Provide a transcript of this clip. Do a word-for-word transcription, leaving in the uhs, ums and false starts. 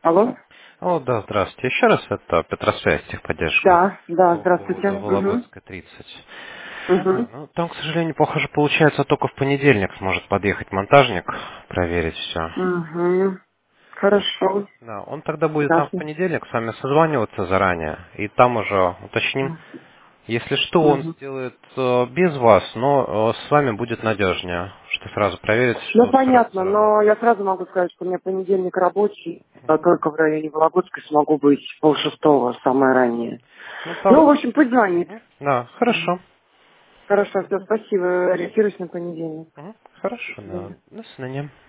Алло? О, да, здравствуйте. Еще раз это Петросвязь, техподдержка. Да, да, По здравствуйте. поводу Угу. Вологодской тридцать. Угу. А, ну, там, к сожалению, похоже, получается, только в понедельник сможет подъехать монтажник, проверить все. Угу. То есть, Хорошо. да, он тогда будет там в Ясно. понедельник с вами созваниваться заранее, и там уже уточним. Если что, он Угу. сделает э, без вас, но э, с вами будет надежнее, что сразу проверить, Ну, что все, понятно, но заработает. я сразу могу сказать, что у меня понедельник рабочий, а только в районе Вологодской смогу быть полшестого, самое раннее. Ну, Ну, в там... общем, пусть звонит. Мгм. Да, Мгм. хорошо. Хорошо, все, спасибо. Ориентируюсь на понедельник. Мгм. До Хорошо, да. свидания. До свидания.